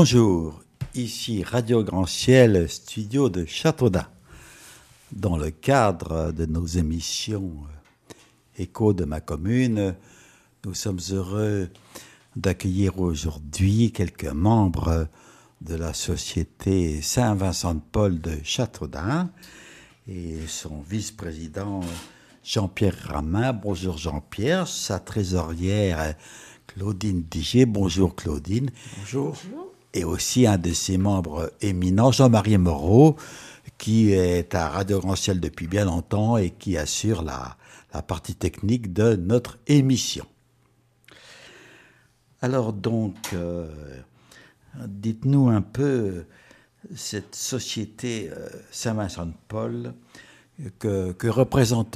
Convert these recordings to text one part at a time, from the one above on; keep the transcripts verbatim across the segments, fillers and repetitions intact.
Bonjour, ici Radio Grand Ciel, studio de Châteaudun. Dans le cadre de nos émissions Écho de ma commune, nous sommes heureux d'accueillir aujourd'hui quelques membres de la Société Saint-Vincent-de-Paul de Châteaudun et son vice-président Jean-Pierre Ramin. Bonjour Jean-Pierre, sa trésorière Claudine Diger. Bonjour Claudine. Bonjour. Et aussi un de ses membres éminents, Jean-Marie Moreau, qui est à Radio Grand Ciel depuis bien longtemps et qui assure la, la partie technique de notre émission. Alors donc, euh, dites-nous un peu, cette société euh, Saint-Vincent-de-Paul, que, que représente-t-elle ?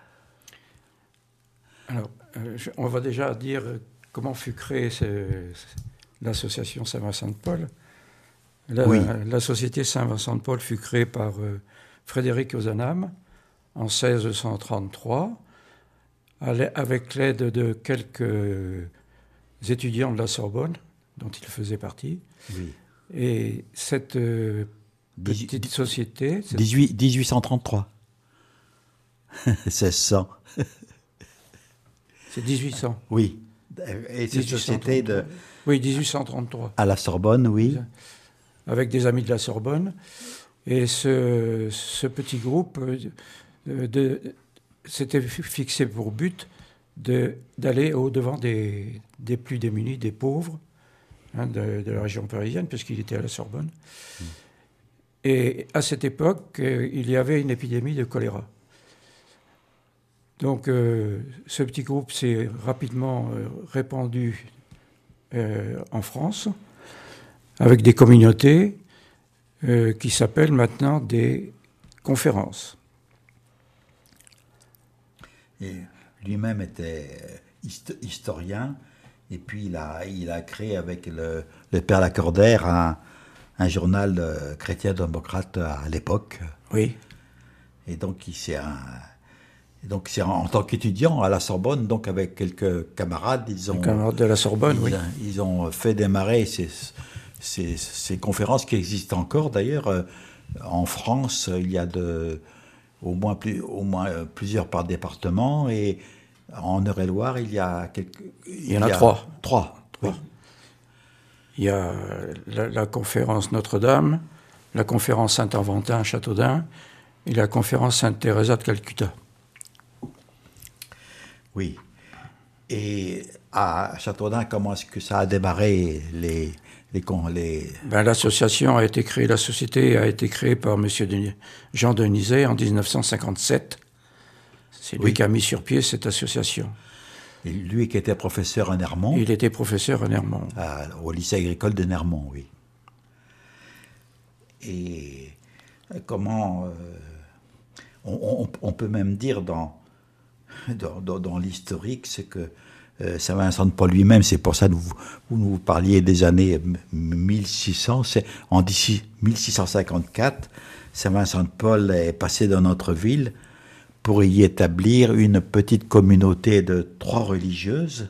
Alors, euh, on va déjà dire comment fut créée ce, l'association Saint-Vincent-de-Paul. La, oui. la société Saint-Vincent-de-Paul fut créée par euh, Frédéric Ozanam en seize cent trente-trois, avec l'aide de quelques étudiants de la Sorbonne, dont il faisait partie. Oui. Et cette euh, petite dix-huit, société... Cette... dix-huit cent trente-trois. seize cents. C'est dix-huit cents. Oui. Et cette société de... Oui, dix-huit cent trente-trois. À la Sorbonne, oui. Avec des amis de la Sorbonne. Et ce, ce petit groupe de, de, s'était fixé pour but de, d'aller au-devant des, des plus démunis, des pauvres, hein, de, de la région parisienne, puisqu'il était à la Sorbonne. Mmh. Et à cette époque, il y avait une épidémie de choléra. Donc, euh, ce petit groupe s'est rapidement euh, répandu euh, en France, avec des communautés euh, qui s'appellent maintenant des conférences. Et lui-même était hist- historien, et puis il a, il a créé avec le, le père Lacordaire un, un journal euh, chrétien-démocrate à l'époque. Oui. Et donc, il s'est un... Donc, c'est en, en tant qu'étudiant à la Sorbonne, donc avec quelques camarades, ils ont... Les camarades de la Sorbonne, ils, oui. Ils ont fait démarrer ces, ces, ces conférences qui existent encore. D'ailleurs, en France, il y a de, au, moins plus, au moins plusieurs par département. Et en Eure-et-Loire, il y a quelques... Il y en a, il y a trois. Trois, oui. Il y a la, la conférence Notre-Dame, la conférence Saint-Aventin à Châteaudun et la conférence Sainte-Thérèse de Calcutta. Oui. Et à Châteaudun, comment est-ce que ça a démarré les, les, les... Ben, l'association a été créée, la société a été créée par M. Jean Denizet en dix-neuf cent cinquante-sept. C'est lui oui. qui a mis sur pied cette association. Et lui qui était professeur à Nermont. Il était professeur à Nermont. À, au lycée agricole de Nermont, oui. Et comment... Euh, on, on, on peut même dire dans... Dans, dans, dans l'historique, c'est que euh, Saint-Vincent-de-Paul lui-même, c'est pour ça que vous, vous nous parliez des années mille six cents, c'est en mille six cent cinquante-quatre, Saint-Vincent-de-Paul est passé dans notre ville pour y établir une petite communauté de trois religieuses.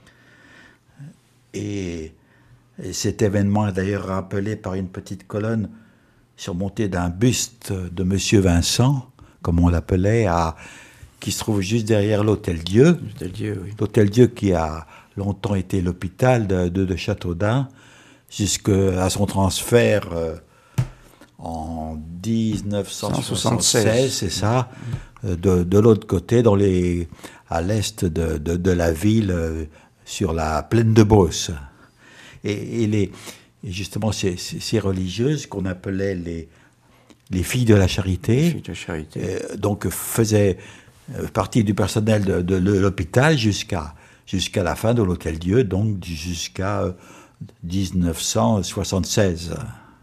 Et, et cet événement est d'ailleurs rappelé par une petite colonne surmontée d'un buste de Monsieur Vincent, comme on l'appelait, à qui se trouve juste derrière l'Hôtel-Dieu. L'Hôtel-Dieu, oui. L'Hôtel-Dieu qui a longtemps été l'hôpital de, de, de Châteaudun, jusqu'à son transfert euh, en dix-neuf cent soixante-seize, c'est ça, euh, de, de l'autre côté, dans les, à l'est de, de, de la ville, euh, sur la plaine de Beauce. Et, et, les, et justement, ces, ces, ces religieuses qu'on appelait les, les filles de la charité, les filles de charité. Euh, donc faisaient partie du personnel de, de, de l'hôpital jusqu'à, jusqu'à la fin de l'Hôtel-Dieu, donc jusqu'à dix-neuf cent soixante-seize.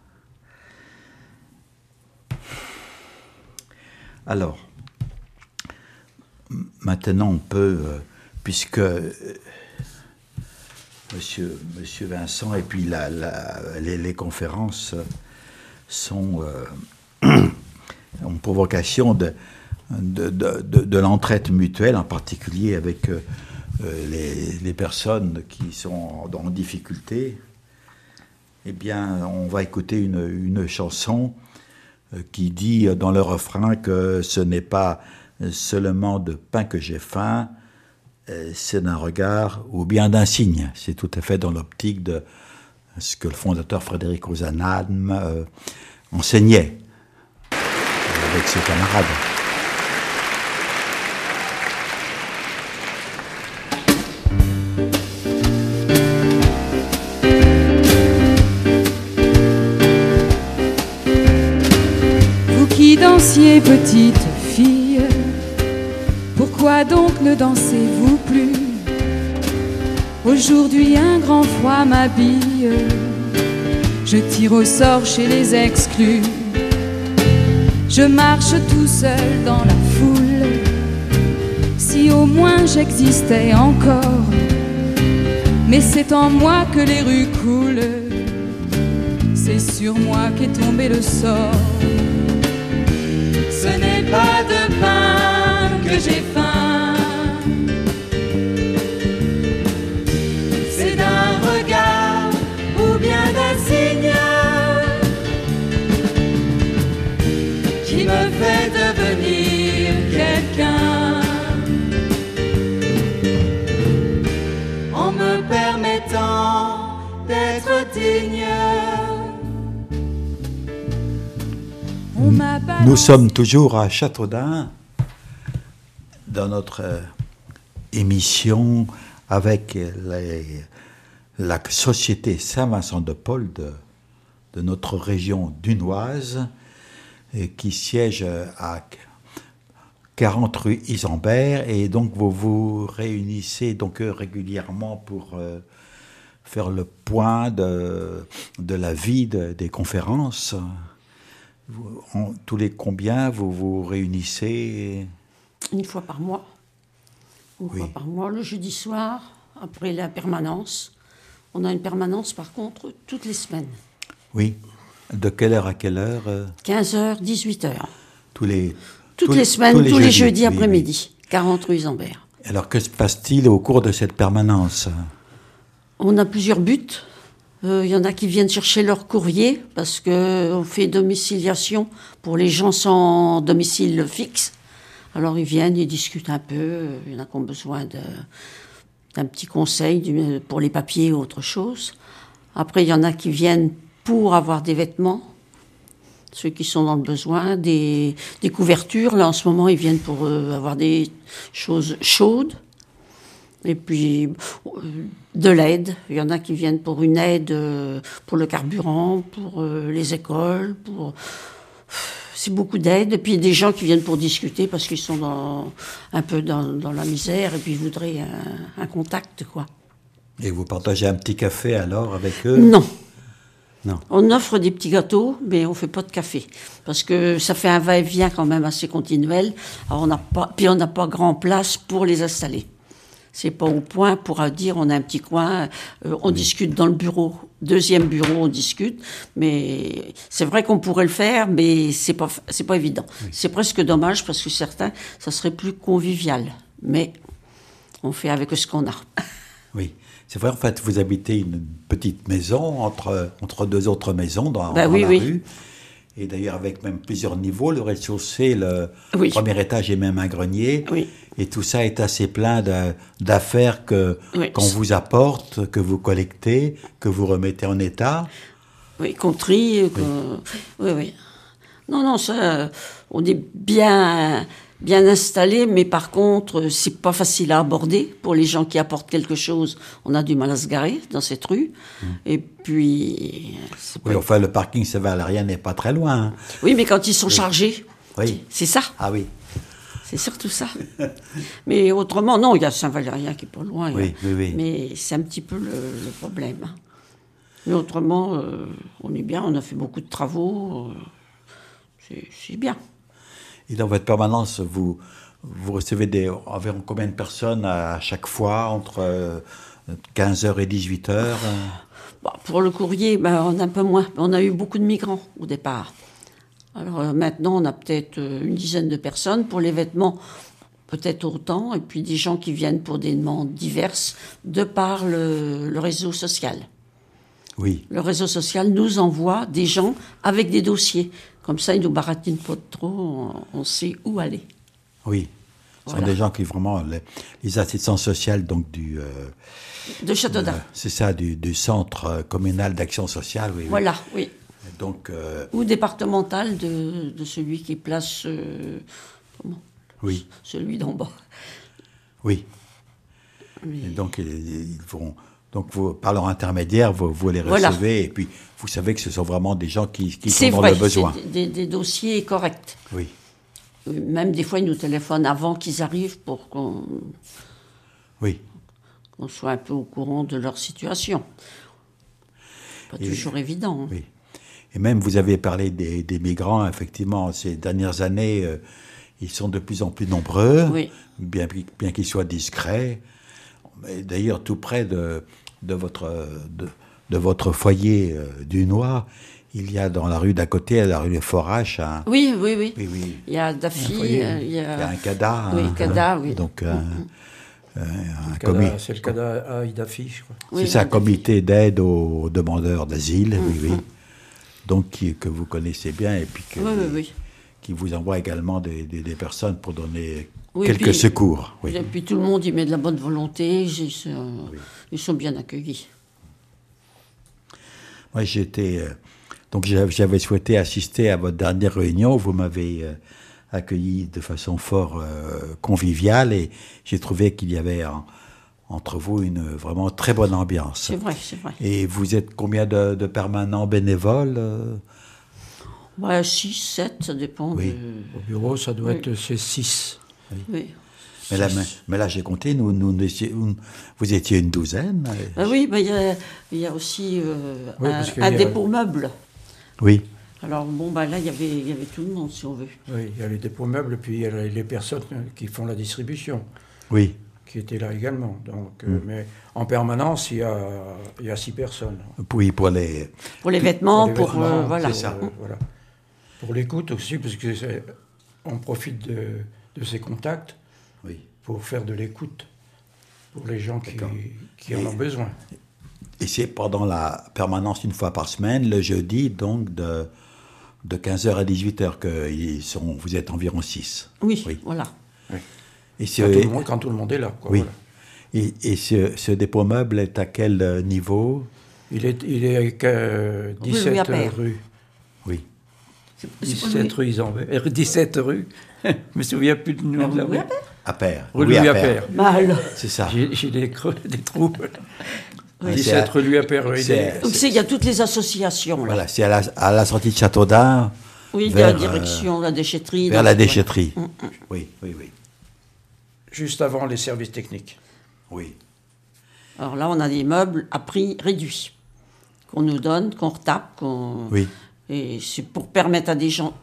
Alors, maintenant on peut, euh, puisque euh, monsieur, monsieur Vincent et puis la, la, les, les conférences sont, euh, ont pour vocation de De, de, de, de l'entraide mutuelle, en particulier avec euh, les, les personnes qui sont en, en difficulté. eh bien, on va écouter une, une chanson qui dit dans le refrain que ce n'est pas seulement de pain que j'ai faim, c'est d'un regard ou bien d'un signe. C'est tout à fait dans l'optique de ce que le fondateur Frédéric Ozanam euh, enseignait avec ses camarades. Vous qui dansiez petite fille, pourquoi donc ne dansez-vous plus? Aujourd'hui un grand froid m'habille, je tire au sort chez les exclus. Je marche tout seul dans la foule, si au moins j'existais encore. Mais c'est en moi que les rues coulent, c'est sur moi qu'est tombé le sort. Ce n'est pas de pain que j'ai faim, c'est d'un regard ou bien d'un signe qui me fait devenir quelqu'un, en me permettant d'être digne. Nous sommes toujours à Châteaudun, dans notre euh, émission avec les, la Société Saint-Vincent-de-Paul de, de notre région dunoise, et qui siège à quarante rue Isambert, et donc vous vous réunissez donc régulièrement pour euh, faire le point de, de la vie de, des conférences. Vous, en, tous les combien vous vous réunissez? Une fois par mois. Une oui. fois par mois, le jeudi soir, après la permanence. On a une permanence, par contre, toutes les semaines. Oui. De quelle heure à quelle heure? quinze heures, dix-huit heures. Tous les, toutes tous, les semaines, tous les, tous jeudis, les jeudis oui, après-midi. Oui. quarante rue Isambert. Alors, que se passe-t-il au cours de cette permanence? On a plusieurs buts. Il euh, y en a qui viennent chercher leur courrier parce qu'on fait domiciliation pour les gens sans domicile fixe. Alors ils viennent, ils discutent un peu. Il y en a qui ont besoin de, d'un petit conseil pour les papiers ou autre chose. Après, il y en a qui viennent pour avoir des vêtements, ceux qui sont dans le besoin, des, des couvertures. Là, en ce moment, ils viennent pour euh, avoir des choses chaudes. Et puis, de l'aide. Il y en a qui viennent pour une aide pour le carburant, pour les écoles, pour... C'est beaucoup d'aide. Et puis, des gens qui viennent pour discuter parce qu'ils sont dans, un peu dans, dans la misère et puis ils voudraient un, un contact, quoi. Et vous partagez un petit café, alors, avec eux? Non. Non. On offre des petits gâteaux, mais on ne fait pas de café. Parce que ça fait un va-et-vient quand même assez continuel. Alors, on n'a pas... Puis, on n'a pas grand place pour les installer. C'est pas au point pour dire on a un petit coin, euh, on oui. discute dans le bureau, deuxième bureau on discute, mais c'est vrai qu'on pourrait le faire, mais c'est pas c'est pas évident. Oui. C'est presque dommage parce que certains ça serait plus convivial, mais on fait avec ce qu'on a. Oui, c'est vrai en fait vous habitez une petite maison entre entre deux autres maisons dans, ben dans oui, la oui. rue. Et d'ailleurs avec même plusieurs niveaux, le rez-de-chaussée, le oui. premier étage est même un grenier. Oui. Et tout ça est assez plein de, d'affaires que, oui. qu'on vous apporte, que vous collectez, que vous remettez en état. Oui, qu'on trie. Oui. Qu'on... oui, oui. Non, non, ça, on est bien, bien installé, mais par contre, c'est pas facile à aborder. Pour les gens qui apportent quelque chose, on a du mal à se garer dans cette rue. Mmh. Et puis... Oui, enfin, le parking Saint-Valérien n'est pas très loin. Hein. Oui, mais quand ils sont oui. chargés, oui. c'est ça. Ah oui. C'est surtout ça. Mais autrement, non, il y a Saint-Valérien qui est pas loin. Oui, oui, oui. Mais c'est un petit peu le, le problème. Mais autrement, euh, on est bien, on a fait beaucoup de travaux. Euh, c'est, c'est bien. Et dans votre permanence, vous, vous recevez des, environ combien de personnes à chaque fois, entre euh, quinze heures et dix-huit heures? Bon, pour le courrier, ben, on a un peu moins. On a eu beaucoup de migrants au départ. Alors euh, maintenant, on a peut-être euh, une dizaine de personnes. Pour les vêtements, peut-être autant. Et puis des gens qui viennent pour des demandes diverses de par le, le réseau social. Oui. Le réseau social nous envoie des gens avec des dossiers. Comme ça, ils ne nous baratinent pas trop, on, on sait où aller. Oui. Ce Voilà. sont des gens qui vraiment, les, les assistants sociaux donc du... euh, De Châteaudun. euh, c'est ça, du, du centre euh, communal d'action sociale, oui. oui. Voilà, oui. Donc, euh, Ou départemental de, de celui qui place... euh, comment oui, Celui d'en bas. oui. Mais- Et donc, ils, ils vont... Donc, vous, par leur intermédiaire, vous, vous les recevez, Voilà. et puis vous savez que ce sont vraiment des gens qui, qui sont C'est dans vrai, le besoin. c'est des, des dossiers corrects. Oui, Euh, Même des fois, ils nous téléphonent avant qu'ils arrivent pour qu'on oui. qu'on soit un peu au courant de leur situation. Pas Et- toujours évident. hein. Oui. Et même, vous avez parlé des, des migrants, effectivement, ces dernières années, euh, ils sont de plus en plus nombreux, Oui. bien, bien qu'ils soient discrets. Mais d'ailleurs, tout près de, de, votre, de, de votre foyer euh, du Noir, il y a dans la rue d'à côté, à la rue des Foraches, un, Oui, oui, oui. oui, oui, Il y a Daffy, Un foyer. euh, il y il y a a... un CADA. Oui, un- CADA, oui. Donc, un, un, un Cada- comité. C'est le cas à Idafi, je crois. Oui, C'est ça, un un comité d'aide aux demandeurs d'asile, oui, oui. Donc, qui- que vous connaissez bien et puis que, Oui, oui, oui. qui vous envoie également des, des, des personnes pour donner Oui, quelques puis- secours. Oui. Et puis tout le monde y met de la bonne volonté, j'ai- c'est, euh, ils sont bien accueillis. Moi, j'étais. euh, donc, j'a- j'avais souhaité assister à votre dernière réunion. Vous m'avez euh, accueilli de façon fort euh, conviviale et j'ai trouvé qu'il y avait en- entre vous une vraiment très bonne ambiance. C'est vrai, c'est vrai. Et vous êtes combien de, de permanents bénévoles euh Ouais, six, sept, ça dépend. Oui. Au bureau, ça doit Oui. être c'est six. De... Oui. mais là, mais, mais là, j'ai compté, nous, nous, nous étions- vous étiez une douzaine. Ah oui, mais il y a, il y a aussi euh, Oui, un, parce qu'il un y a- dépôt meuble. Oui, Alors bon, bah là, il y avait, il y avait tout le monde, si on veut. Oui, il y a les dépôts meubles, puis il y a les personnes qui font la distribution, oui. qui étaient là également. Donc, euh, mais en permanence, il y a, il y a six personnes. Oui, pour les. Pour les vêtements, les pour... vêtements, euh, voilà. c'est ça. euh, voilà. Pour l'écoute aussi, parce que c'est- on profite de, de ces contacts Oui. pour faire de l'écoute pour les gens qui, D'accord. qui en Et- ont besoin. Et c'est pendant la permanence une fois par semaine, le jeudi, donc de, de quinze heures à dix-huit heures, que ils sont, vous êtes environ six. Oui, Oui. voilà. Et, ce, Quand tout, le monde, quand tout le monde est là. Quoi, oui. voilà. et, et ce, ce dépôt meuble est à quel euh, niveau? Il est, il est avec euh, Louis dix-sept Appert. rue. Oui. dix-sept rue Isambert. euh, dix-sept rue. Je me souviens plus du nom de la rue. À Père. Rue Louis Louis Appert. Appert. Mal. C'est ça. J'ai j'ai des creux, des trous. Oui, dix-sept c'est- rue Louis Appert. oui, c'est- des- Donc c'est- il y a toutes les associations. Là. Voilà, c'est à la, à la sortie de Châteaudun, Oui, de vers, la euh, direction, la déchetterie. vers dans- la ouais. déchetterie. Mm, mm. Oui, oui, oui. Juste avant les services techniques. Oui. Alors là, on a des meubles à prix réduit qu'on nous donne, qu'on retape, qu'on... Oui. Et c'est pour permettre à des gens,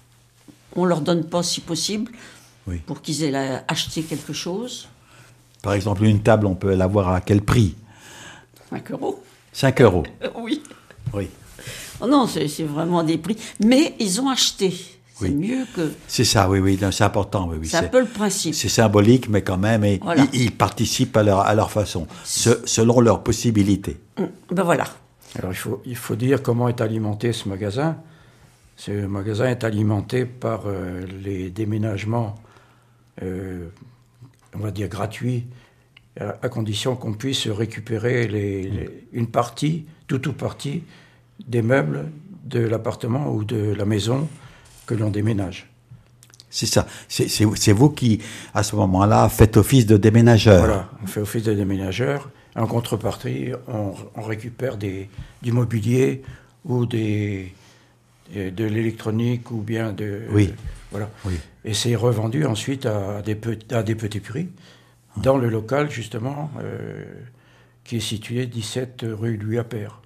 on leur donne pas si possible, Oui. pour qu'ils aient la- acheté quelque chose. Par exemple, une table, on peut l'avoir à quel prix? cinq euros. cinq euros. Oui. Oui. Oh non, c'est c'est vraiment des prix. Mais ils ont acheté. C'est Oui. mieux que... C'est ça, oui, oui, non, c'est important. Oui, oui, C'est un peu le principe. c'est symbolique, mais quand même, et Voilà. ils, ils participent à leur, à leur façon, se- selon leurs possibilités. Mm. Ben voilà. Alors il faut, il faut dire comment est alimenté ce magasin. Ce magasin est alimenté par euh, les déménagements, euh, on va dire gratuits, à, à condition qu'on puisse récupérer les, les- une partie, tout ou partie, des meubles de l'appartement ou de la maison que l'on déménage. C'est ça. C'est c'est- c'est vous qui, à ce moment-là, faites office de déménageur. Voilà, on fait office de déménageur. En contrepartie, on, on récupère des, du mobilier ou des, de, de l'électronique ou bien de... Oui. Voilà. Oui. Et c'est revendu ensuite à des, pe- à des petits prix dans le local, justement, euh, qui est situé dix-sept rue Louis Appert.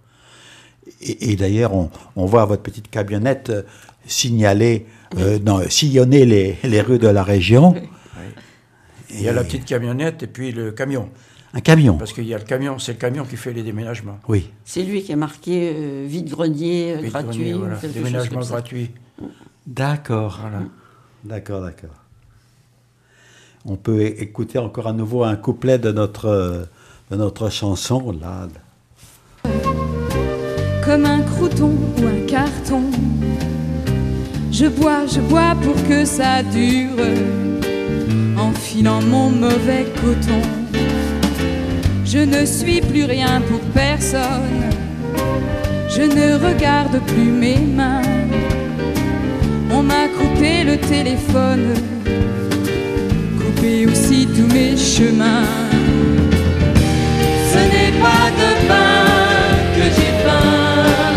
Et, et d'ailleurs, on, on voit votre petite camionnette euh, signaler, euh, non, sillonner les, les rues de la région. Il y a la petite camionnette et puis le camion. Un camion. Parce qu'il y a le camion, c'est le camion qui fait les déménagements. Oui. C'est lui qui est marqué euh, vide-grenier euh, Vide-grenier, gratuit. ou voilà. quelque chose Déménagement comme ça. gratuit. D'accord. Voilà. D'accord, d'accord. On peut é- écouter encore à nouveau un couplet de notre, euh, de notre chanson, là. comme un crouton ou un carton. Je bois, je bois pour que ça dure, enfilant mon mauvais coton. Je ne suis plus rien pour personne, je ne regarde plus mes mains. On m'a coupé le téléphone, coupé aussi tous mes chemins. Ce n'est pas de pain que j'ai faim,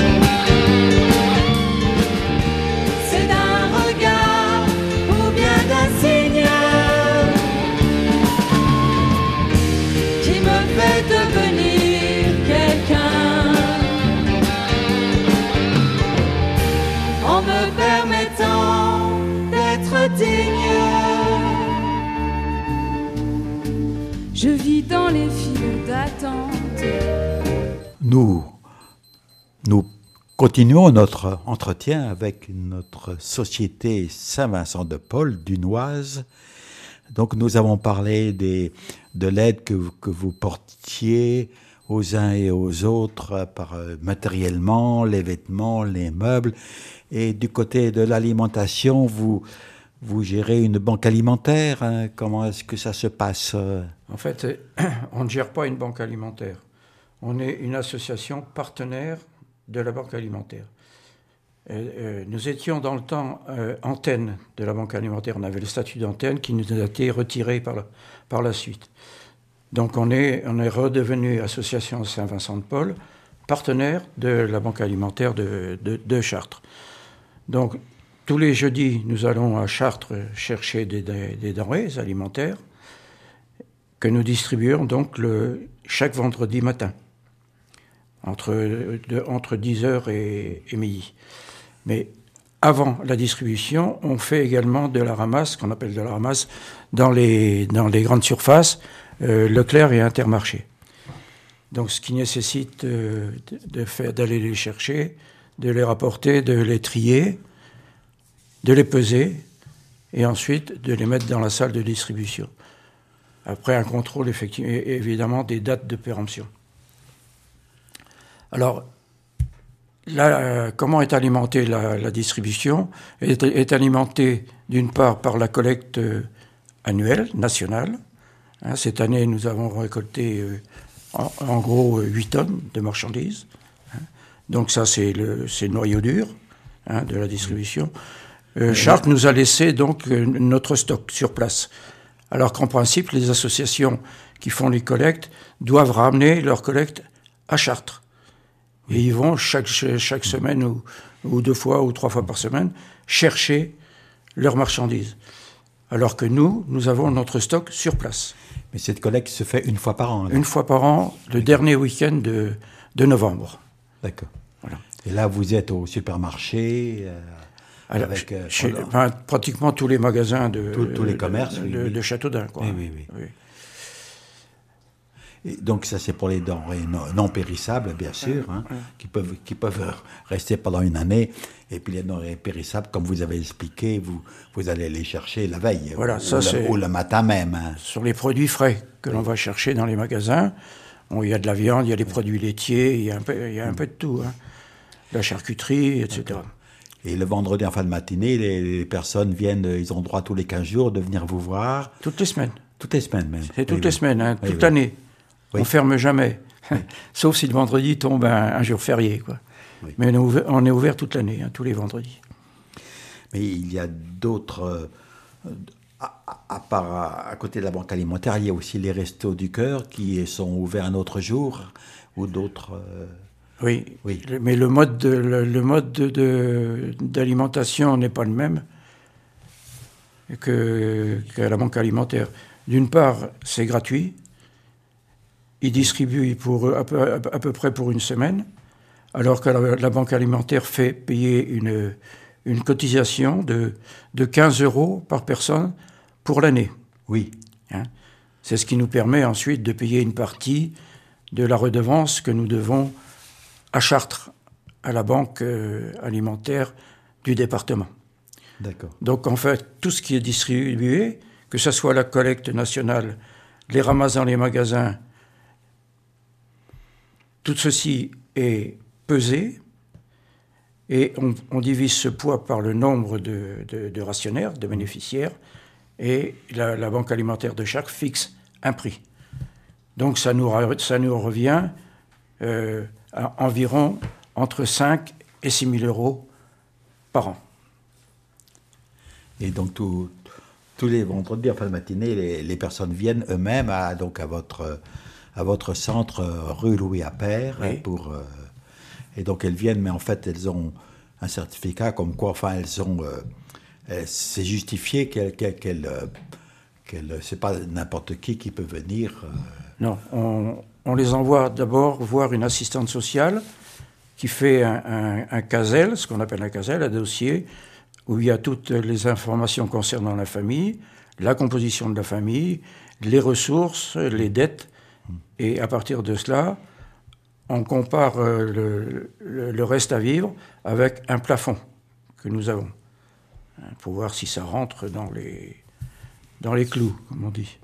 c'est d'un regard ou bien d'un signe qui me fait devenir quelqu'un, en me permettant d'être digne. Je vis dans les files d'attente. Nous, nous continuons notre entretien avec notre société Saint-Vincent-de-Paul dunoise. Donc nous avons parlé des, de l'aide que, que vous portiez aux uns et aux autres par euh, matériellement, les vêtements, les meubles. Et du côté de l'alimentation, vous, vous gérez une banque alimentaire. Hein. Comment est-ce que ça se passe? En fait, on ne gère pas une banque alimentaire. On est une association partenaire de la banque alimentaire. Euh, euh, nous étions dans le temps euh, antenne de la banque alimentaire. On avait le statut d'antenne qui nous a été retiré par la, par la suite. Donc on est, on est redevenu association Saint-Vincent-de-Paul, partenaire de la banque alimentaire de, de, de Chartres. Donc tous les jeudis, nous allons à Chartres chercher des, des, des denrées alimentaires que nous distribuons donc le, chaque vendredi matin, entre, de, entre dix heures et, et midi. Mais avant la distribution, on fait également de la ramasse, qu'on appelle de la ramasse, dans les, dans les grandes surfaces, euh, Leclerc et Intermarché. Donc ce qui nécessite euh, de, de faire, d'aller les chercher, de les rapporter, de les trier, de les peser, et ensuite de les mettre dans la salle de distribution. Après un contrôle, effectivement, évidemment, des dates de péremption. Alors, là, euh, comment est alimentée la, la distribution? est, est alimentée, d'une part, par la collecte euh, annuelle, nationale. Hein, cette année, nous avons récolté, euh, en, en gros, euh, huit tonnes de marchandises. Hein. Donc ça, c'est le, c'est le noyau dur hein, de la distribution. Euh, Chartres nous a laissé, donc, euh, notre stock sur place. Alors qu'en principe, les associations qui font les collectes doivent ramener leur collecte à Chartres. Et ils vont chaque, chaque semaine ou, ou deux fois ou trois fois par semaine chercher leurs marchandises. Alors que nous, nous avons notre stock sur place. Mais cette collecte se fait une fois par an? Alors. Une fois par an, le dernier week-end de, de novembre. D'accord. Voilà. Et là, vous êtes au supermarché euh, Alors, avec, euh, chez, enfin, pratiquement tous les magasins de, tous, tous les commerces, de, oui, de, oui. de Châteaudun. Quoi. Oui, oui, oui. oui. Et donc ça, c'est pour les denrées non, non périssables, bien sûr, hein, ouais. qui peuvent, qui peuvent rester pendant une année. Et puis les denrées périssables, comme vous avez expliqué, vous, vous allez les chercher la veille, voilà, ou, ça, ou, c'est le, ou le matin même. Hein. Sur les produits frais que oui. l'on va chercher dans les magasins, bon, il y a de la viande, il y a des oui. produits laitiers, il y a un peu, il y a un peu de tout, hein. La charcuterie, et cetera. D'accord. Et le vendredi en fin de matinée, les, les personnes viennent, ils ont droit tous les quinze jours de venir vous voir. Toutes les semaines. Toutes les semaines même. C'est toutes oui, les oui. semaines, hein, oui, toute oui. l'année. Oui. On ferme jamais. Oui. Sauf si le vendredi tombe un, un jour férié, quoi. Oui. Mais on est ouvert, on est ouvert toute l'année, hein, tous les vendredis. Mais il y a d'autres... Euh, à, à part à, à côté de la banque alimentaire, il y a aussi les restos du cœur qui sont ouverts un autre jour, ou d'autres... Euh, oui. oui, mais le mode, de, le, le mode de, de, d'alimentation n'est pas le même que, qu'à la banque alimentaire. D'une part, c'est gratuit. Ils distribuent pour, à, peu, à peu près pour une semaine, alors que la, la banque alimentaire fait payer une, une cotisation de, de quinze euros par personne pour l'année. Oui. Hein? C'est ce qui nous permet ensuite de payer une partie de la redevance que nous devons à Chartres, à la banque euh, alimentaire du département. D'accord. Donc en fait, tout ce qui est distribué, que ce soit la collecte nationale, les ramasses dans les magasins, tout ceci est pesé et on, on divise ce poids par le nombre de, de, de rationnaires, de bénéficiaires, et la, la banque alimentaire de chaque fixe un prix. Donc ça nous, ça nous revient euh, à environ entre cinq et six mille euros par an. Et donc tout, tous les vendredis en fin de matinée, les, les personnes viennent eux-mêmes à, donc à, votre, à votre centre rue Louis Appert. Oui. Pour, euh, et donc elles viennent, mais en fait elles ont un certificat comme quoi, enfin elles ont... Euh, c'est justifié qu'elles... Qu'elles, qu'elles, euh, qu'elles, c'est pas n'importe qui qui peut venir... Euh, Non, on, on les envoie d'abord voir une assistante sociale qui fait un, un, un casel, ce qu'on appelle un casel, un dossier, où il y a toutes les informations concernant la famille, la composition de la famille, les ressources, les dettes, et à partir de cela, on compare le, le, le reste à vivre avec un plafond que nous avons, pour voir si ça rentre dans les, dans les clous, comme on dit.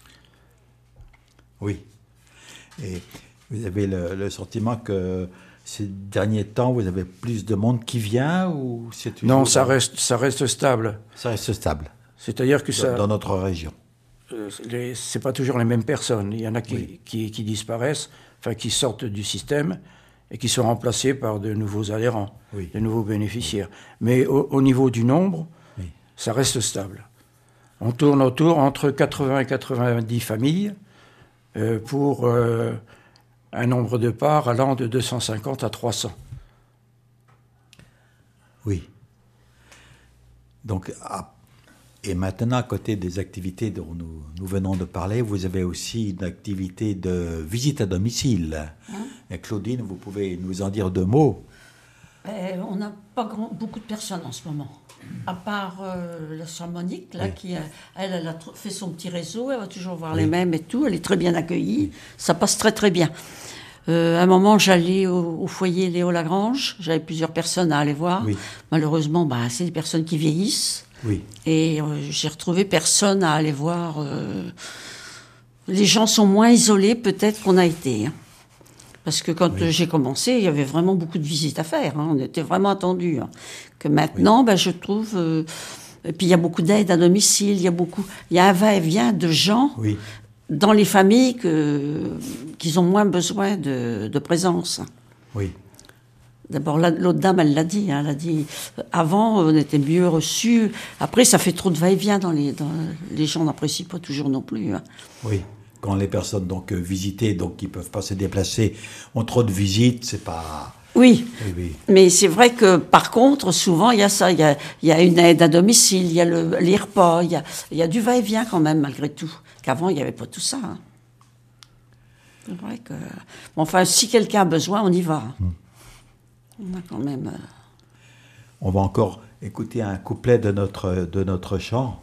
Oui. Et vous avez le, le sentiment que ces derniers temps, vous avez plus de monde qui vient ou c'est toujours... Non, ça reste, ça reste stable. Ça reste stable. C'est-à-dire que dans, ça... Dans notre région. Euh, les, c'est pas toujours les mêmes personnes. Il y en a qui, oui. qui, qui disparaissent, enfin qui sortent du système et qui sont remplacés par de nouveaux adhérents, oui. de nouveaux bénéficiaires. Mais au, au niveau du nombre, oui. ça reste stable. On tourne autour entre quatre-vingts et quatre-vingt-dix familles euh, pour euh, un nombre de parts allant de deux cent cinquante à trois cents. Oui. Donc, à, et maintenant, à côté des activités dont nous, nous venons de parler, vous avez aussi une activité de visite à domicile. Hein? Et Claudine, vous pouvez nous en dire deux mots? Euh, on n'a pas grand, beaucoup de personnes en ce moment. À part euh, la sœur Monique, là, oui. qui a, elle, elle a fait son petit réseau, elle va toujours voir oui. les mêmes et tout, elle est très bien accueillie, ça passe très très bien. Euh, à un moment, j'allais au, au foyer Léo Lagrange, j'avais plusieurs personnes à aller voir. Oui. Malheureusement, bah, c'est des personnes qui vieillissent. Oui. Et euh, j'ai retrouvé personne à aller voir. Euh, les gens sont moins isolés peut-être qu'on a été. Hein. Parce que quand oui. j'ai commencé, il y avait vraiment beaucoup de visites à faire. Hein. On était vraiment attendus. Hein. Que maintenant, oui. ben, je trouve... Euh, et puis il y a beaucoup d'aide à domicile, il y a beaucoup... Il y a un va-et-vient de gens oui. dans les familles que, qui ont moins besoin de, de présence. Oui. D'abord, l'autre dame, elle l'a dit. Hein, elle a dit, avant, on était mieux reçus. Après, ça fait trop de va-et-vient dans les... Dans, les gens n'apprécient pas toujours non plus. Hein. Oui. Quand les personnes donc visitées, donc qui peuvent pas se déplacer, ont trop de visites, c'est pas. Oui. oui, oui. Mais c'est vrai que par contre, souvent il y a ça, il y a, il y a une aide à domicile, il y a le, les repas, il y a, il y a du va-et-vient quand même malgré tout. Qu'avant il n'y avait pas tout ça. Hein. C'est vrai que. Bon, enfin, si quelqu'un a besoin, on y va. Hum. On a quand même. Euh... On va encore écouter un couplet de notre de notre chant.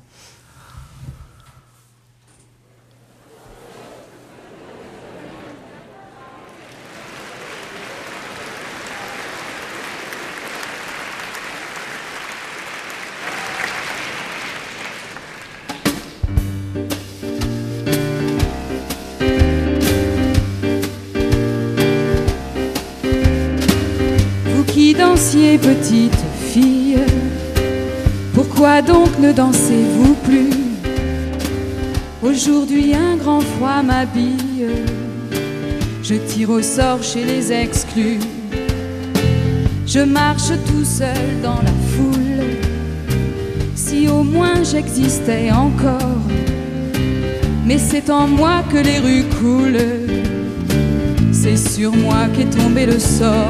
Petite fille, pourquoi donc ne dansez-vous plus? Aujourd'hui un grand froid m'habille, je tire au sort chez les exclus. Je marche tout seul dans la foule, si au moins j'existais encore. Mais c'est en moi que les rues coulent, c'est sur moi qu'est tombé le sort.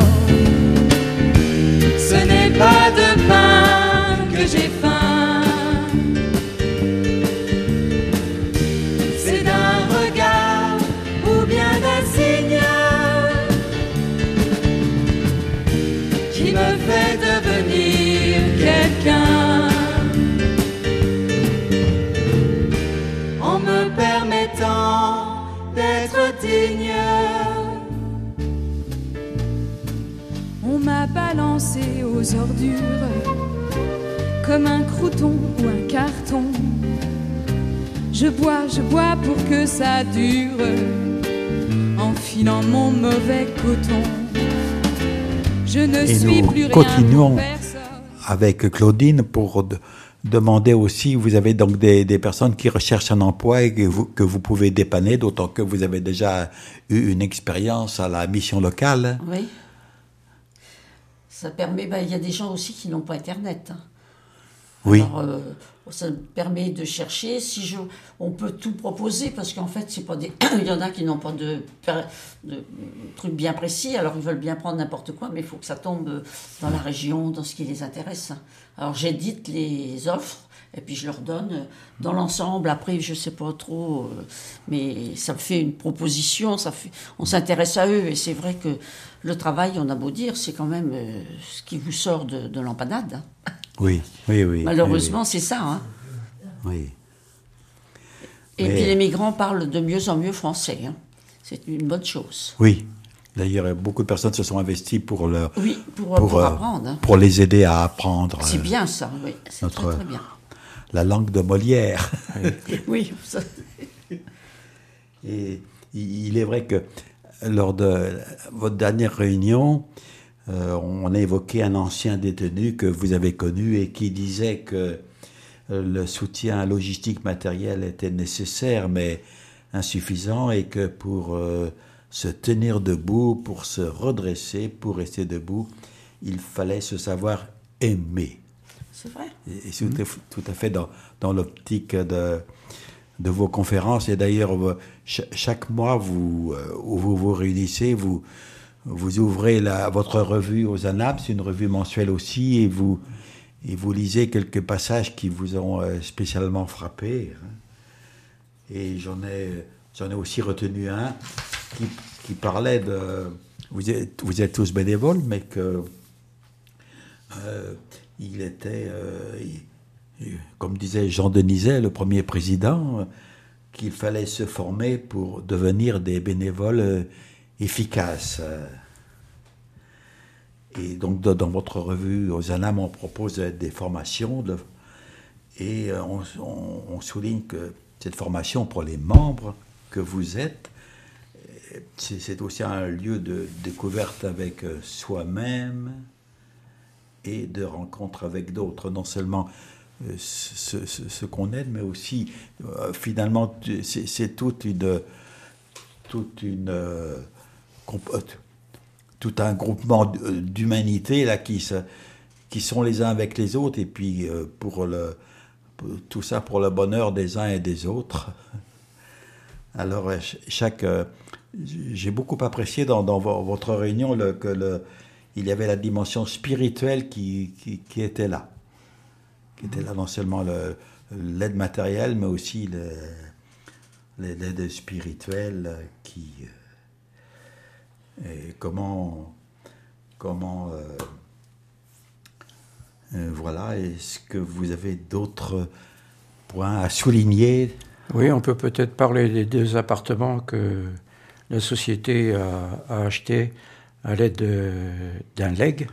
Ce n'est pas de pain que j'ai faim, c'est d'un regard ou bien d'un signe qui me fait devenir quelqu'un, en me permettant d'être digne. On m'a balancé aux ordures comme un crouton ou un carton. Je bois, je bois pour que ça dure, enfilant mon mauvais coton. Je ne Et suis nous plus rien continuons pour personne. avec Claudine pour de- demander aussi, vous avez donc des, des personnes qui recherchent un emploi et que vous, que vous pouvez dépanner, d'autant que vous avez déjà eu une expérience à la mission locale. Oui. Ça permet, ben, il y a des gens aussi qui n'ont pas Internet. hein. Oui. Alors, euh, ça me permet de chercher. Si je, on peut tout proposer parce qu'en fait, c'est pas des. Il y en a qui n'ont pas de, per- de trucs bien précis. Alors, ils veulent bien prendre n'importe quoi, mais il faut que ça tombe dans la région, dans ce qui les intéresse. Alors, j'édite les offres et puis je leur donne dans l'ensemble. Après, je sais pas trop, euh, mais ça me fait une proposition. Ça fait, on s'intéresse à eux et c'est vrai que le travail, on a beau dire, c'est quand même euh, ce qui vous sort de, de l'empanade. hein. Oui, oui, oui. Malheureusement, c'est ça. Hein. Oui. oui. Et Mais- puis les migrants parlent de mieux en mieux français. hein. C'est une bonne chose. Oui. D'ailleurs, beaucoup de personnes se sont investies pour, leur, Oui, pour, pour, pour euh, apprendre. hein. pour les aider à apprendre C'est euh, bien ça, oui. C'est notre- très, très bien. la langue de Molière. Oui, ça- Et il il est vrai que lors de votre dernière réunion, euh, on a évoqué un ancien détenu que vous avez connu et qui disait que euh, le soutien logistique matériel était nécessaire mais insuffisant et que pour euh, se tenir debout, pour se redresser, pour rester debout, il fallait se savoir aimer. c'est vrai. Et, et c'est tout, à- tout à fait dans, dans l'optique de, de vos conférences. Et d'ailleurs, vous- cha- chaque mois, vous, euh, où vous vous réunissez, vous, vous ouvrez la, votre revue aux ANAP, c'est une revue mensuelle aussi, et vous, et vous lisez quelques passages qui vous ont euh, spécialement frappé. hein. Et j'en ai, j'en ai aussi retenu un qui, qui parlait de... Vous êtes, vous êtes tous bénévoles, mais que... euh, il était, euh, il- comme disait Jean Denizet, le premier président, euh, qu'il fallait se former pour devenir des bénévoles euh, efficaces. Euh, Et donc, dans dans votre revue, aux ANAM, on propose euh, des formations de- et euh, on, on- on souligne que cette formation pour les membres que vous êtes, euh, c'est c'est aussi un lieu de découverte avec euh, soi-même et de rencontre avec d'autres, non seulement euh, ce, ce- ce qu'on aide, mais aussi, euh, finalement, tu- c'est c'est toute une, toute une, euh, comp- euh, tout un groupement d- euh, d'humanité là qui, se, qui sont les uns avec les autres, et puis euh, pour le, pour- tout ça pour le bonheur des uns et des autres. Alors, euh, ch- chaque, euh, j'ai beaucoup apprécié dans, dans vo- votre réunion le, que le, il y avait la dimension spirituelle qui, qui, qui était là. Qui était là non seulement le- l'aide matérielle, mais aussi le- le- l'aide spirituelle euh, qui... euh, et comment... comment euh, euh, voilà, est-ce que vous avez d'autres points à souligner? Oui, on peut peut-être parler des deux appartements que la société a, a achetés à l'aide de- d'un legs.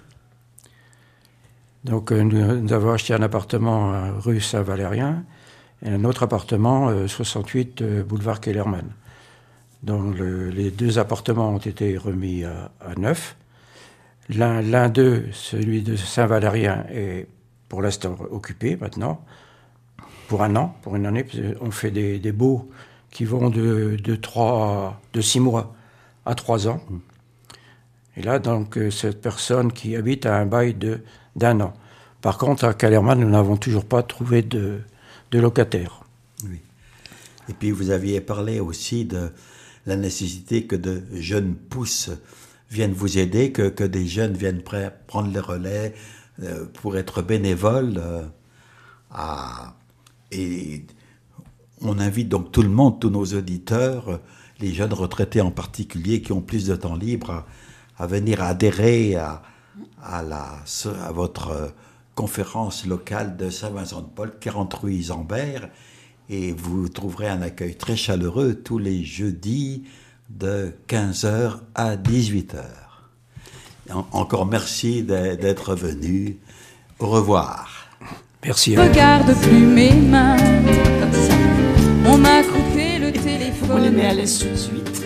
Donc euh, nous, nous avons acheté un appartement euh, rue Saint-Valérien et un autre appartement euh, soixante-huit euh, boulevard Kellerman. Donc le- les deux appartements ont été remis à, à neuf. L'un, l'un d'eux, celui de Saint-Valérien, est pour l'instant occupé maintenant, pour un an, pour une année. Parce qu'on fait des, des baux qui vont de, de, trois, de six mois à trois ans. Et là, donc, euh, cette personne qui habite a un bail de, d'un an. Par contre, à Kellerman, nous n'avons toujours pas trouvé de, de locataire. Oui. Et puis vous aviez parlé aussi de la nécessité que de jeunes pousses viennent vous aider, que, que des jeunes viennent pre- prendre le relais euh, pour être bénévoles. euh, à, et on invite donc tout le monde, tous nos auditeurs, les jeunes retraités en particulier, qui ont plus de temps libre, à, à venir adhérer à, à, la, à votre euh, conférence locale de Saint-Vincent-de-Paul, quarante rue Isambert, et vous trouverez un accueil très chaleureux tous les jeudis de quinze heures à dix-huit heures. En- encore merci d'e- d'être venu. Au revoir. Merci à vous. Regarde plus mes mains, Comme ça, on m'a coupé le on les téléphone. met à l'aise tout de suite.